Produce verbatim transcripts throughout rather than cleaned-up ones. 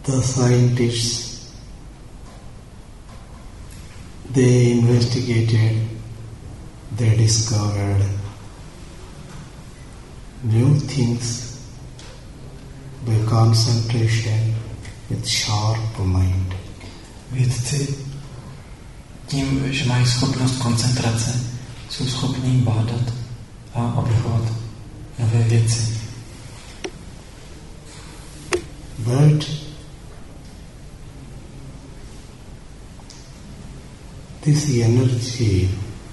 the scientists, they investigated, they discovered new things by concentration with sharp mind. Vědci tím, že mají schopnost koncentrace, jsou schopní bádat a objevovat nové věci. But this energy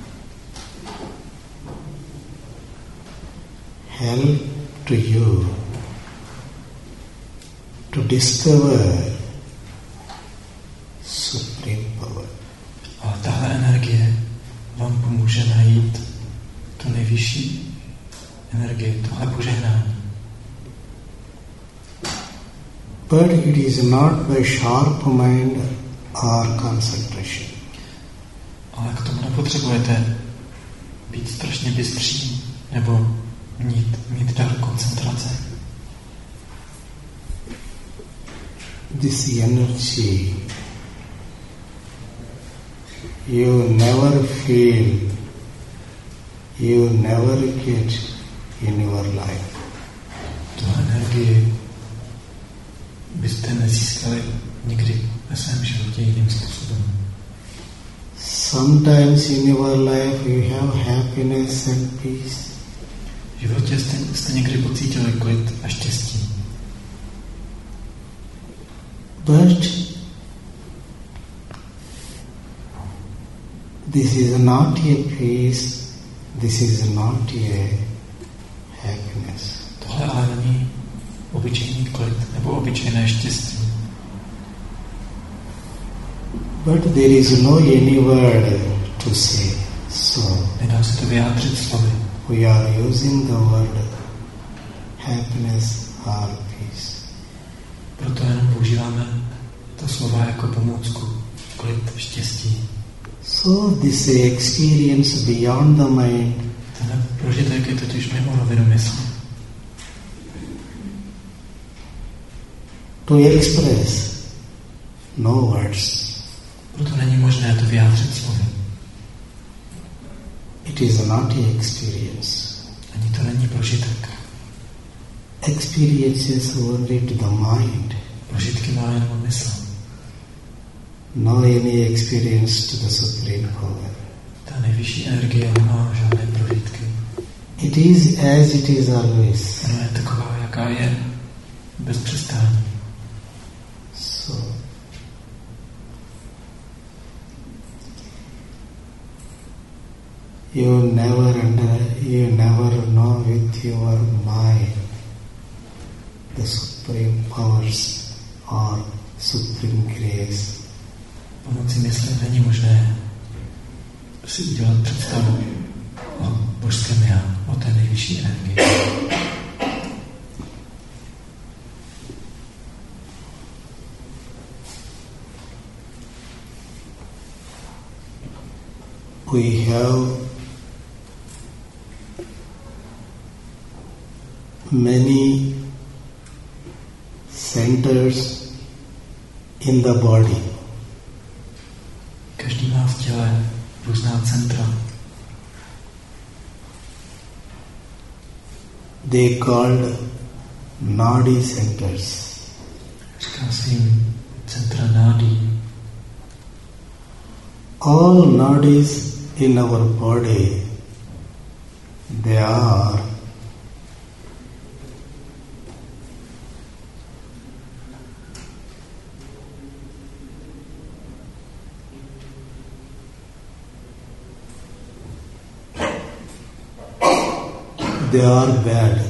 help to you to discover supreme power. A tahle energie vám pomůže najít tu nejvyšší energii, tohle požehnání. But it is not by sharp mind or concentration. Ale k tomu nepotřebujete být strašně bystří nebo mít, mít dar koncentrace. This energy you never feel, you never get in your life. Tu energii byste nezískali nikdy ve svém životě jiným způsobem. Sometimes in your life you have happiness and peace. V životě jste, jste někdy pocítili klid a štěstí. But this is not a peace, this is not a happiness. Tohle ale není obyčejný klid nebo obyčejné štěstí. But there is no any word to say. So Nedá se to vyjádřit slovy. we are using the word happiness or peace. Proto jenom používáme to slova jako pomůcku. Klid, štěstí. So this experience beyond the mind, Tenhle prožitek je totiž mimo rovinu mysli. to express no words. Proto není možné to vyjádřit slovy. It is not a experience. Ani to není prožitek. Experience is only to the mind. Prožitky má jenom mysl. No any experience to the supreme power. Ta nejvyšší energie nemá žádné prožitky. It is as it is always. Ona je taková, jaká je, bez přestání. So you never under, you never know with your mind the supreme powers or supreme grace. Pomocí mysli není možné si udělat představu o božském já, o té nejvyšší energii. We have many centers in the body. Každý má v těle různá centra. They called nadi centers. Říká se jim centra nádí. All nadis in our body, they are they are bad.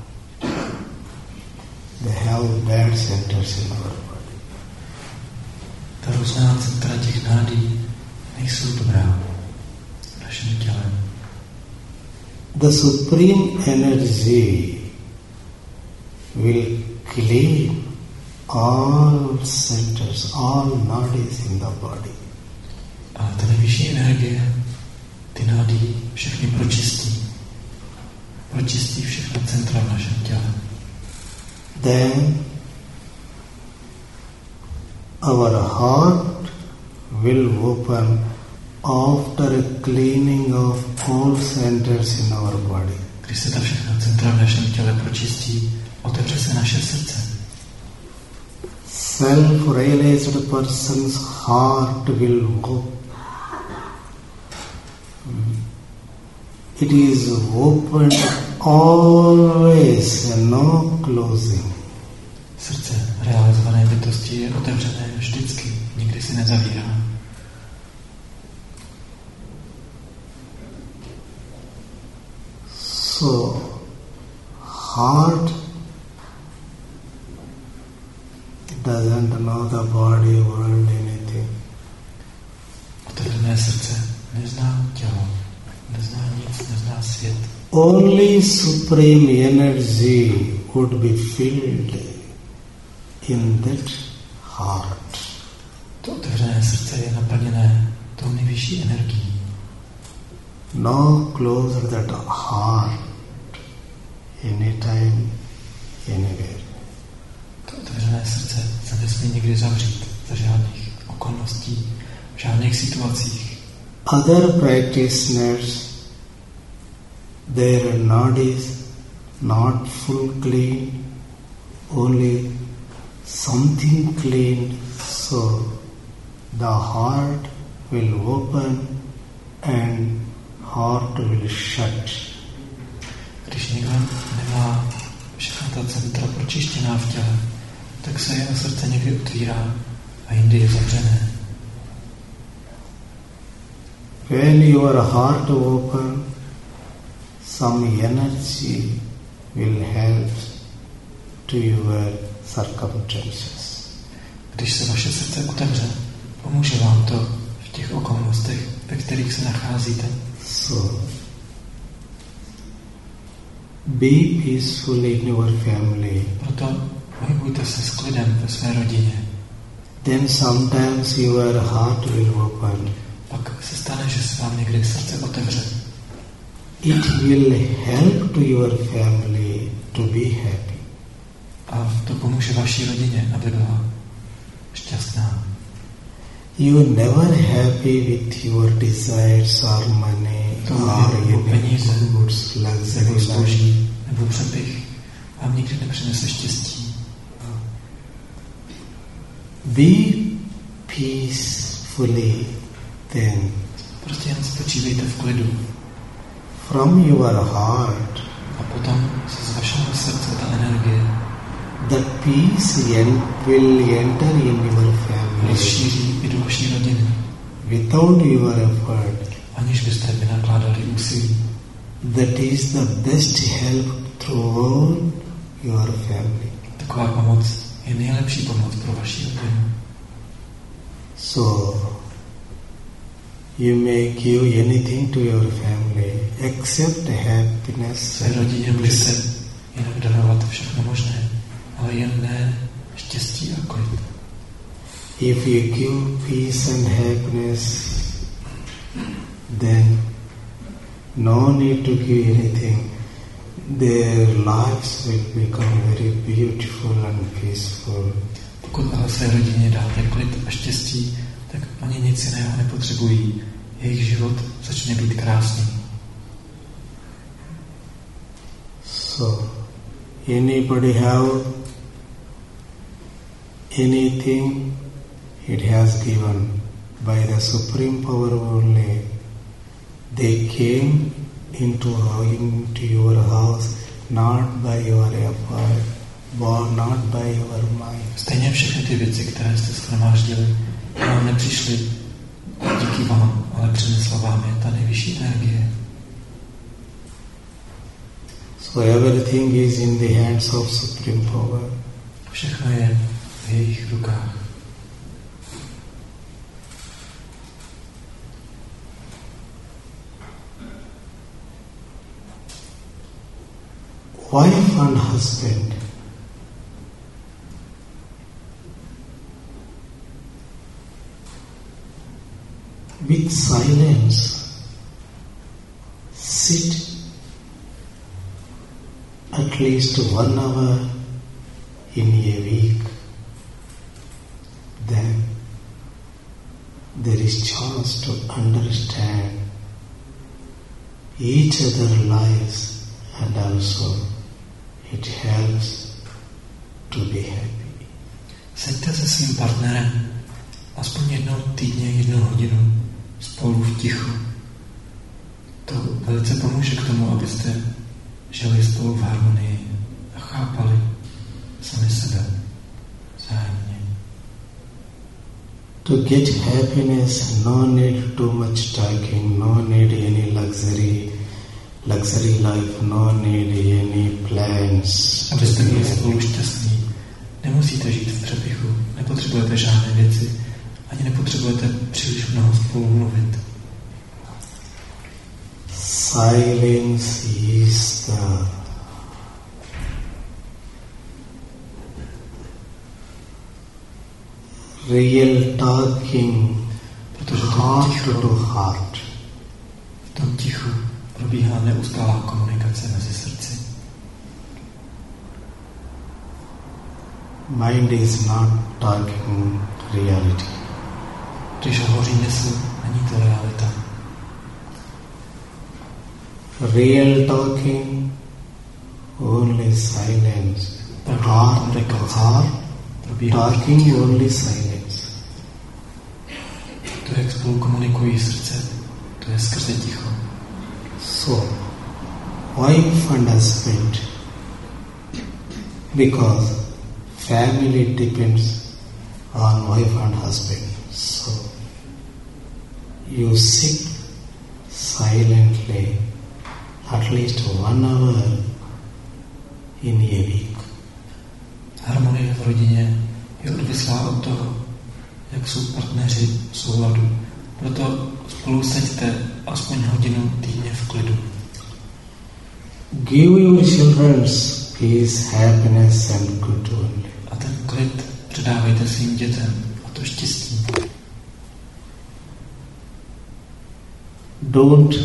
They have bad centers in our body. Ta různá centra těch nádí nejsou dobrá v našem těle. The supreme energy will clean all centers, all nadis in the body. A ta nejvyšší energie ty nádí všechny pročistí. Pročistí všechna centra v našem těle. Then our heart will open after a cleaning of all centers in our body. Když se ta všechna centra v našem těle pročistí, otevře se naše srdce. Self-realized person's heart will open. It is open always and no closing. Srdce realizované bytosti je otevřené vždycky, nikdy si nezavírá. So, heart doesn't know the body, world, anything. Otevřené srdce nezná tělo, nezná nic, nezná svět. Only supreme energy would be filled in that heart. To otevřené srdce je naplněné tou nejvyšší energií. No closer that heart anytime, anywhere. To otevřené srdce se nesmí nikdy zavřít za žádných okolností, v žádných situacích. Other practitioners, their nadi is not full clean, only something clean, so the heart will open and heart will shut. Když někdo nemá všechna ta centra pročištěná v těle, tak se jeho srdce někdy otvírá a jindy je zavřené. When your heart open, some energy will help to your circumstances. Když se vaše srdce otevře, pomůže vám to v těch okolnostech, ve kterých se nacházíte. So, be peaceful in your family. Proto pohybujte se s klidem ve své rodině. Then sometimes your heart will open. Pak se stane, že se vám někdy srdce otevře. It will help to your family to be happy. A to pomůže vaší rodině, aby byla šťastná. You never happy with your desires or money To or nebo peníze, any goods, nebo luxury life. zboží, nebo přepich vám nikdy nepřinese štěstí. Be peacefully then. Prostě jen spočívejte v klidu. From your heart, A potom se z vašeho srdce ta energie the peace en- will enter in your family rozšíří i do vaší rodiny, without your effort. aniž byste vynakládali úsilí. That is the best help throughout your family. Taková pomoc je nejlepší pomoc pro vaši rodinu. So, you may give anything to your family except happiness. Své rodině můžete jinak darovat všechno možné, ale jen ne štěstí a klid. If you give peace and happiness, then no need to give anything. Their lives will become very beautiful and peaceful. Pokud ale své rodině dáte klid a štěstí, tak oni nic jiného nepotřebují. Jejich život začne být krásný. So, anybody have anything, it has given by the supreme power only. They came into, into your house not by your effort, but not by your mind. Stejně všechny ty věci, které jste shromáždili, vám nepřišly díky vám, ale přinesla vám je ta nejvyšší energie. So everything is in the hands of supreme power. Všechno je v jejich rukách. Wife and husband, with silence, sit at least one hour in a week. Then there is chance to understand each other's lives, and also it helps to be happy. Seďte se svým partnerem aspoň jednou týdně, jednu hodinu spolu v tichu. To velice pomůže k tomu, abyste žili spolu v harmonii a chápali sami sebe vzájemně. To get happiness, no need too much talking, no need any luxury, luxury life, no need any plans. Abyste byli spolu šťastní, nemusíte žít v přepichu, nepotřebujete žádné věci, ani nepotřebujete příliš mnoho spolu mluvit. Silence is the real talking, protože heart to heart. V tom tichu probíhá neustálá komunikace mezi srdci. Mind is not talking reality. Když hovoří mysl, není to realita. Real talking, only silence. Heart to heart, talking only silence. To, jak spolu komunikují srdce, to je skrze ticho. So, wife and husband, because family depends on wife and husband. So, you sit silently at least one hour in a week. Harmonie v rodině je odvislá od toho, jak jsou partneři v souladu. Proto spolu seďte aspoň hodinu týdně v klidu. Give your children peace, happiness and good only. A ten klid předávejte svým dětem a to štěstí. Don't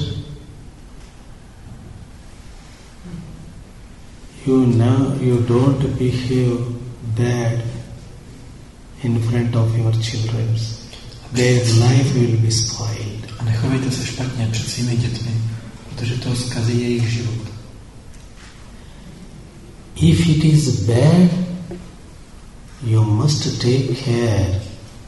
you know you don't behave bad in front of your children. Their life will be spoiled. A nechovejte se špatně před svými dětmi, protože to zkazí jejich život. If it is bad, you must take care.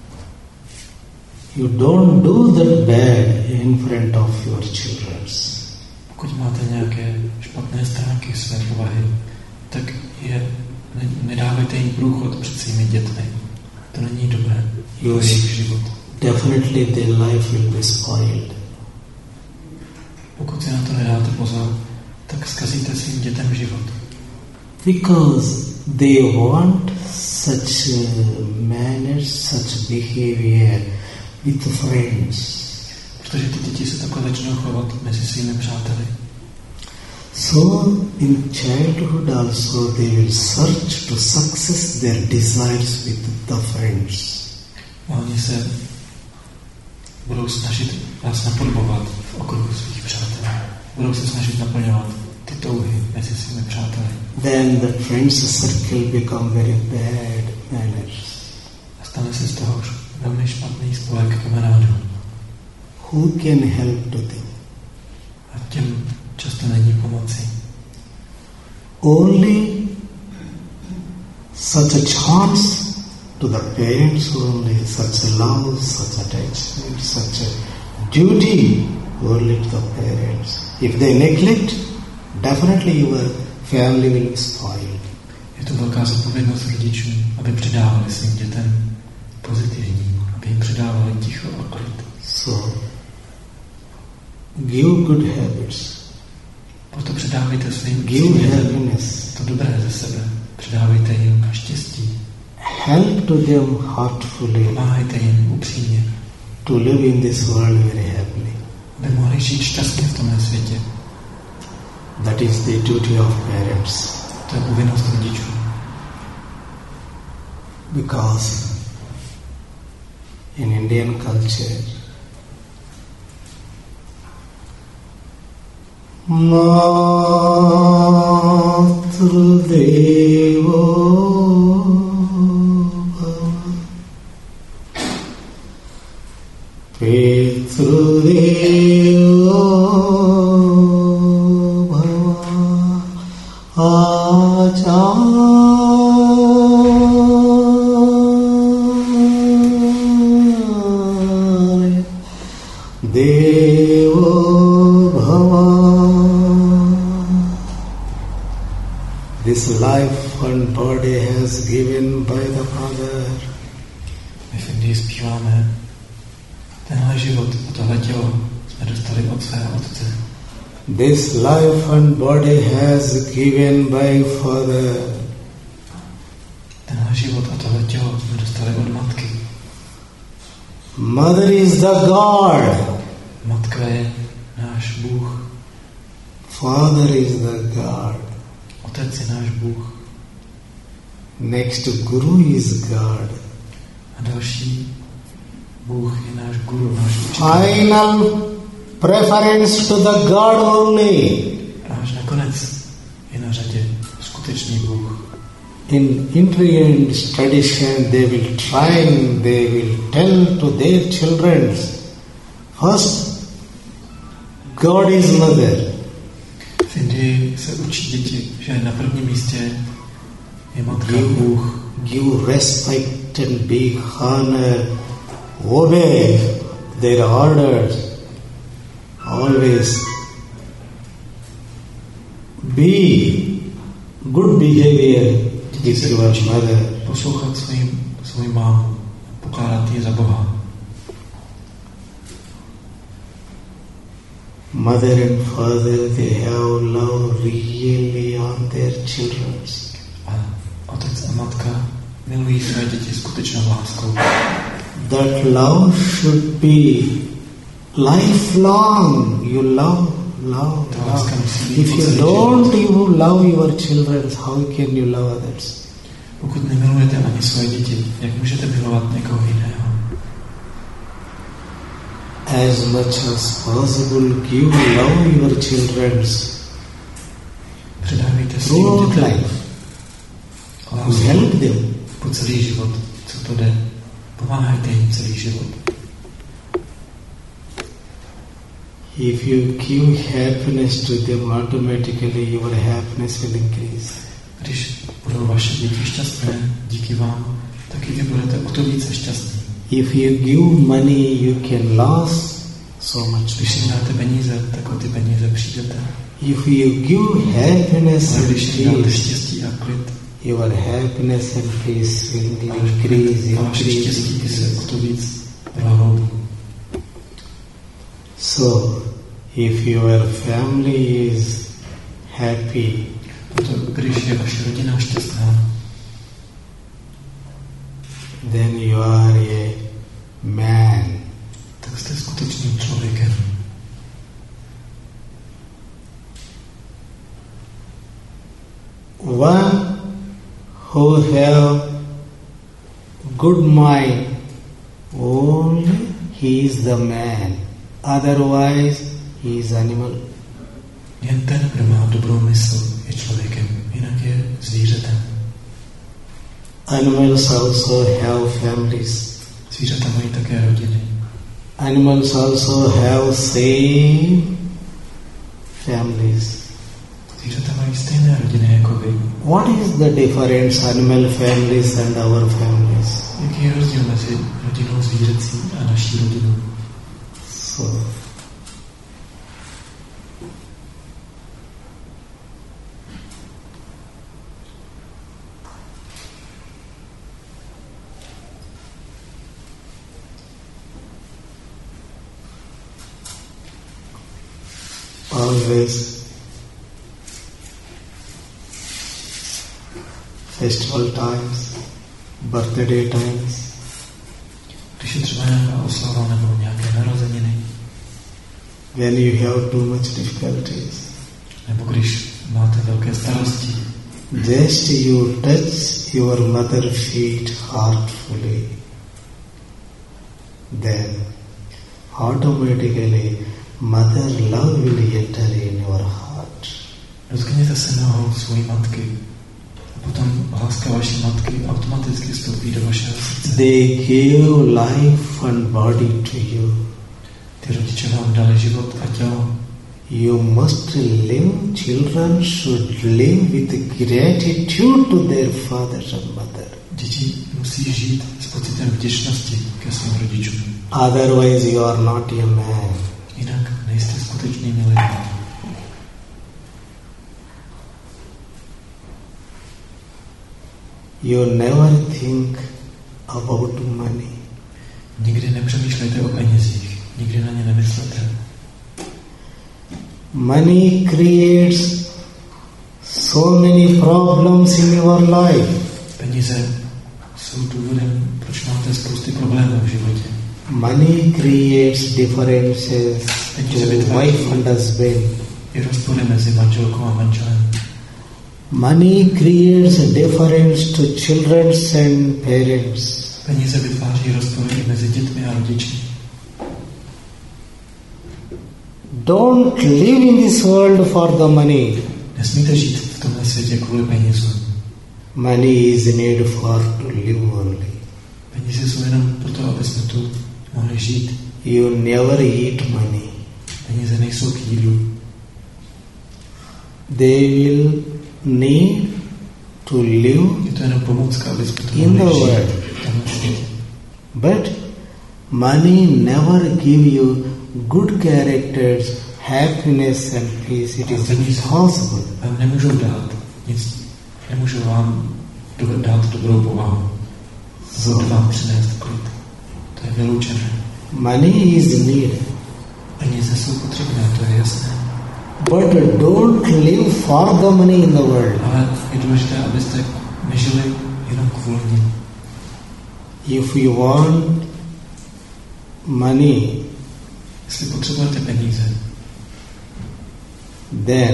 You don't do that bad in front of your children. Pokud máte nějaké špatné stránky své povahy, tak je nedávejte jim průchod před svými dětmi. To není dobré pro jejich život. Definitely their life will be spoiled. Pokud si na to nedáte pozor, tak zkazíte svým dětem život. Because they want such manners, such behavior with friends. Protože ty děti se takhle začnou chovat mezi svými přáteli. So in childhood also they will search to success their desires with the friends. A oni se budou snažit vás napodobovat v okruhu svých přátel. Budou se snažit naplňovat ty touhy mezi svými přáteli. Then the friends circle become very bad manners. A stane se z toho už velmi špatný spolek kamarádů. Who can help to them? A těm často není pomoci. Only such a chance to the parents only, such a love, such attachment, such a duty only to the parents. If they neglect, definitely your family will be spoiled. Je to velká zodpovědnost rodičů, aby předávali svým dětem pozitivní, aby jim předávali ticho a klid. So, give good habits. Proto předávejte svým Give dětem happiness. to dobré ze sebe. Předávejte jim štěstí. Help to them heartfully Pomáhejte jim upřímně, to live in this world very happily. aby mohli žít šťastně v tomhle světě. That is the duty of parents. To je povinnost rodičů. Because in Indian culture, Matrudevo Bhava Pitrudevo Bhava Acharya Devo Bhava. This life and body has given by the Father. My v Indii zpíváme, tenhle život a tohle tělo jsme dostali od svého Otce. This life and body has given by Father. Tenhle život a tohle tělo jsme dostali od Matky. Mother is the God. Matka je náš Bůh. Father is the God. Otec je náš Bůh. Next to Guru is God. A další Bůh je náš Guru, náš učitel. Final preference to the God only. Až nakonec je na řadě skutečný Bůh. In Indian tradition, they will train, they will tell to their children, first, God is mother. V Indii se učí děti, že na prvním místě je matka Give, Bůh. give respect and be honor, obey their orders, always be good behavior with your mother. Poslouchat svým, svým mámu, pokládat ji za Boha. Mother and father, they have love really on their children. A otec a matka milují své děti skutečnou láskou. That love should be lifelong. You love, love, love. If you don't you love your children, how can you love others? Pokud nemilujete ani své děti, jak můžete milovat někoho jiného? As much as possible, give love your children. Předávejte svým Throughout dětem life. lásku Help them. po celý život, co to jde. Pomáhajte jim celý život. If you give happiness to them, automatically your happiness will increase. Když budou vaše děti šťastné díky vám, tak i vy budete o to více šťastní. If you give money, you can lose so much. Když jim dáte peníze, tak o ty peníze přijdete. If you give happiness Ale and když jim dáte peace, štěstí a klid, your happiness and peace will increase, a vaše increase, štěstí se increase. o to víc prohloubí. So, if your family is happy, Proto když je vaše rodina šťastná, then you are a man. tak jste skutečným člověkem. One who have good mind, only he is the man. Otherwise, he is animal. Jen ten, kdo má dobrou mysl, je člověkem, jinak je zvířetem. Animals also have families. Zvířata mají také rodiny. Animals also have same families. Zvířata mají stejné rodiny jako vy. What is the difference animal families and our families? Jaký je rozdíl mezi rodinou zvířecí a naší rodinou? So, always festival times, birthday times, Když je třeba nějaká oslava nebo nějaké narozeniny, when you have too much difficulties, nebo když máte velké starosti, just you touch your mother feet heartfully, then automatically mother love will enter in your heart. dotkněte se nohou svojí matky a potom láska vaší matky automaticky vstoupí do vašeho srdce. They give life and body to you. Ty rodiče vám dali život a tělo. You must live, children should live with gratitude to their fathers and mother. Děti musí žít s pocitem vděčnosti ke svým rodičům. Otherwise you are not a man. Jinak nejste skutečnými lidmi. You never think about money. Nikdy nepřemýšlejte o penězích. Nikdy na ně nemyslete. Money creates so many problems in your life. Peníze jsou důvodem, proč máte spousty problémů v životě. Money creates differences to wife and husband. I rozpory mezi manželkou a manželem. Money creates a difference to children and parents. Peníze vytváří rozpory mezi dětmi a rodiči. Don't live in this world for the money. Nesmíte žít v tomhle světě kvůli penězům. Money is needed for to live only. Peníze jsou jenom proto, aby jsme tu mohli žít. You never eat money. Peníze nejsou k jídlu. They will need to live Je to jenom pomůcka, aby jsme tu in the mohli žít world. v tomhle světě. But money never give you good characters, happiness and peace. It is impossible. Vám nemůžou dát nic, nemůžou vám do- dát dobrou povahu. So, To vám přinést klid. To je vyloučené. money is needed. Peníze jsou potřebné, to je jasné. But don't live for the money in the world. Ale je důležité, abyste nežili jenom kvůli nim. If you want money, Jestli potřebujete peníze, then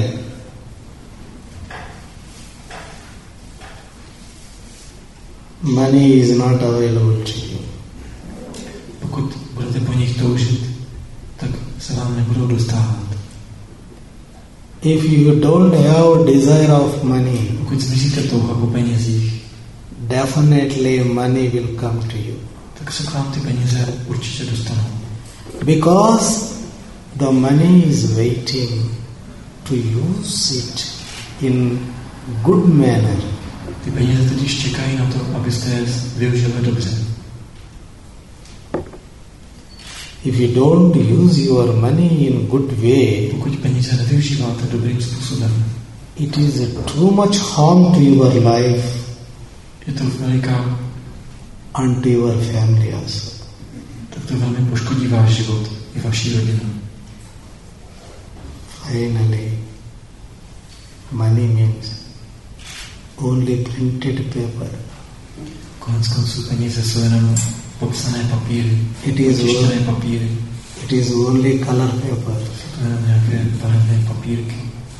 money is not available to you. pokud budete po nich toužit, tak se vám nebudou dostávat. If you don't have desire of money, Pokud zmizíte touha po penězích, definitely money will come to you. tak se k vám ty peníze určitě dostanou. Because the money is waiting to use it in good manner. Ty peníze totiž čekají na to, abyste je využili dobře. If you don't use your money in good way, Pokud peníze nevyužíváte dobrým způsobem, it is too much harm to your life je to veliká, and to your family also. tak to velmi poškodí váš život i vaši rodinu. Finally, money means only printed paper. Konec konců peníze jsou jenom popsané papíry, It is tištěné papíry, It is only color paper. jsou to jenom nějaké barevné papírky.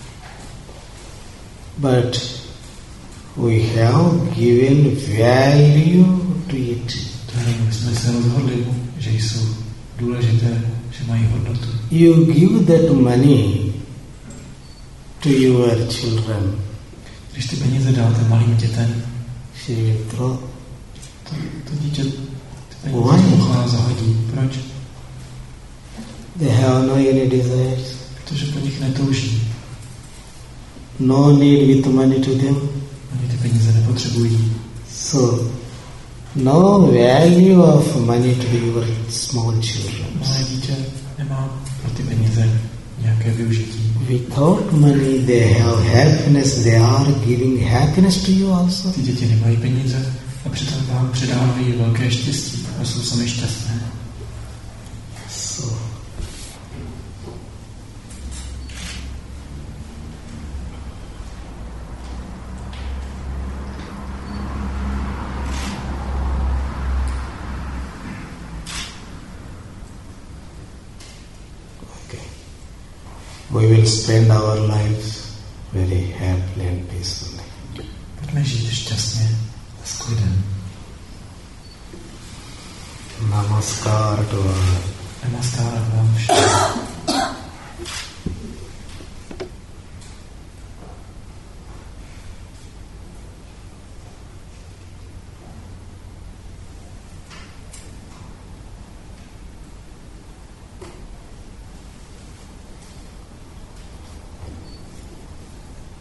But we have given value to it. To jenom jsme se rozhodli, že jsou důležité, že mají hodnotu. You give that money to your children. Když ty peníze dáte malým dětem, She will throw. to, to dítě ty peníze Why? zmuchá, zahodí. Proč? They have no any desires. Protože po nich netouží. No need with money to them. Oni ty peníze nepotřebují. So, no value of money to your small children. Malé dítě nemá pro ty peníze nějaké využití. Without money they have happiness. They are giving happiness to you also. Ty děti nemají peníze a přitom vám předávají velké štěstí a jsou sami šťastné. So, okay. We will spend our lives very happily and peacefully. Pojďme žít šťastně a s klidem. Namaskar to all. Namaskar vám všem.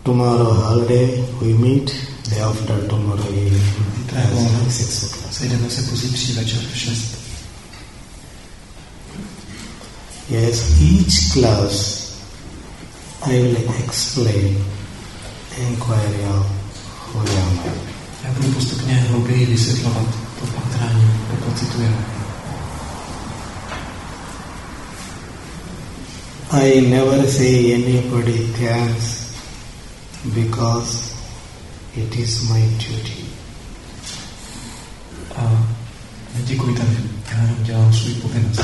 tomorrow holiday, we meet, day after tomorrow evening, at six o'clock. Sejdeme se pozítří večer v šest. Yes, each class I will explain inquiry of who am I. Já budu postupně hlouběji vysvětlovat to patrání, to pocituje. I never say anybody thanks because it is my duty. A neděkuji tam, já jenom dělám svůj povinnost.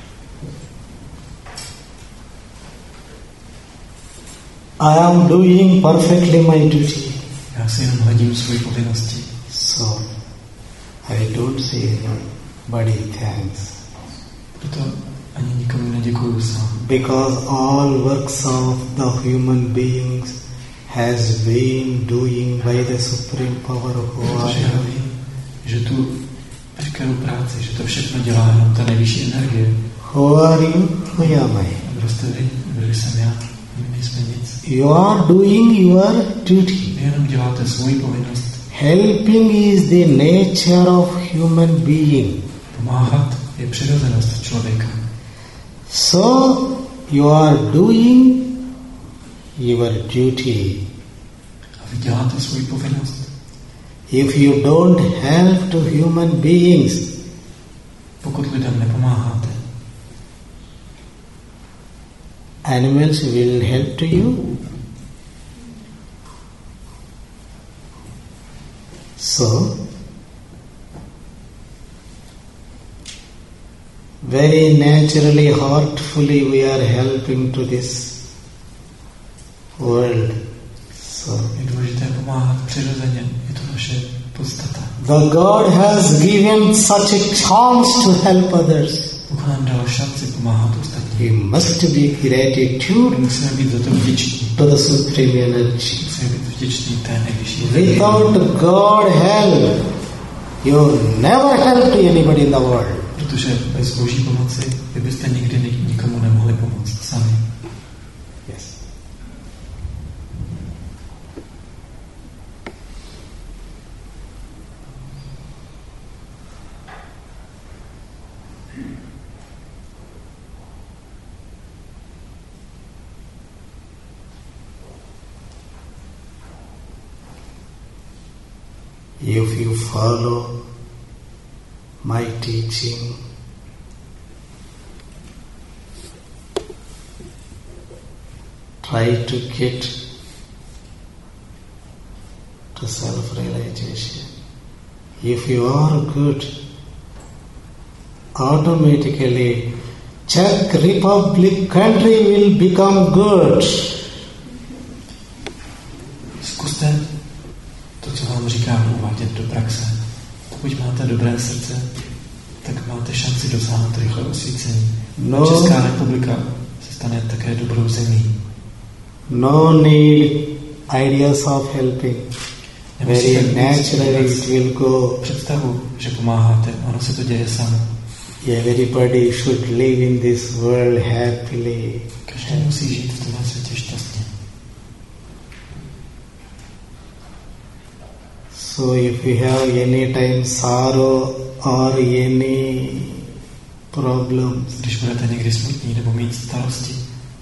I am doing perfectly my duty. Já si jenom hledím svůj povinnosti. So, I don't say anybody thanks. Proto ani nikomu neděkuju sám. Because all works of the human beings has been doing by the supreme power who Protože I já am. vím, že tu veškerou práci, že to všechno dělá jenom ta nejvyšší energie. Who are you? Who am I? A kdo jste vy? Kdo jsem já? My nejsme nic. You are doing your duty. Vy jenom děláte svou povinnost. Helping is the nature of human being. Pomáhat je přirozenost člověka. So, you are doing your duty. A vy děláte svou povinnost. If you don't help to human beings, Pokud lidem nepomáháte, animals will help to you. So, very naturally, heartfully we are helping to this world. So, je důležité pomáhat přirozeně. Je to naše podstata. the God has given such a chance to help others. Bůh nám dal šanci pomáhat ostatním. We must be gratitude Musíme být za to vděční. to the supreme energy. Musíme být vděční té nejvyšší. Without God help, you never help to anybody in the world. Protože bez Boží pomoci vy byste nikdy nik- nikomu nemohli pomoct sami. Yes. If you follow my teaching, try to get to self-realization. If you are good, automatically Czech Republic country will become good. Zkuste to, co vám říkám, uvádět do praxe. Pokud máte dobré srdce, tak máte šanci dosáhnout rychle osvícení. No. Česká republika se stane také dobrou zemí. No need ideas of helping. Very naturally it will go. Představu, že pomáháte, ono se to děje samo. Everybody should live in this world happily. Každý musí žít v tomhle světě šťastně. So if you have any time sorrow or any problems, Když budete někdy smutní nebo mít starosti,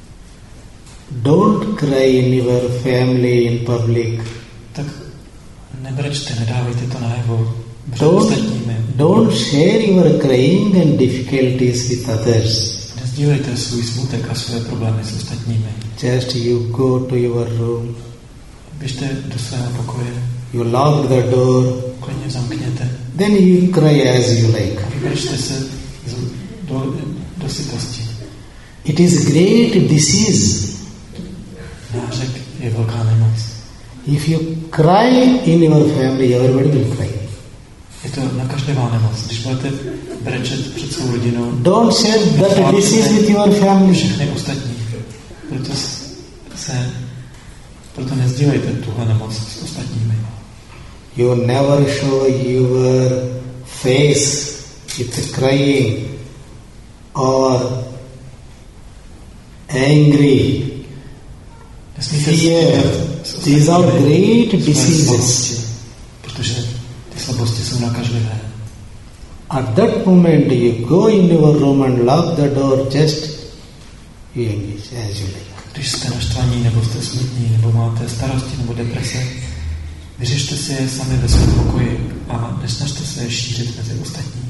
don't cry in your family in public. tak nebrečte, nedávejte to najevo před Don't, ostatními. don't share your crying and difficulties with others. Nezdílejte svůj smutek a své problémy s ostatními. Just you go to your room, Běžte do svého pokoje, you lock the door, klidně zamkněte then you cry as you like. a vybrečte se z- do, do sytosti. It is great disease. Nářek je velká nemoc. If you cry in your family, everybody will cry. Je to nakažlivá nemoc. Když budete brečet před svou rodinou, Don't share that disease with your family. všechny ostatní. Proto se proto nezdílejte tuhle nemoc s ostatními. You never show your face with crying or angry. Nesmíte Fear. sdílet s These are great diseases. Protože ty slabosti jsou nakažlivé. At that moment you go in your room and lock the door, just you engage as you like. Když jste naštvaní, nebo jste smutní, nebo máte starosti, nebo deprese, vyřešte si je sami ve svém pokoji a nesnažte se je šířit mezi ostatní.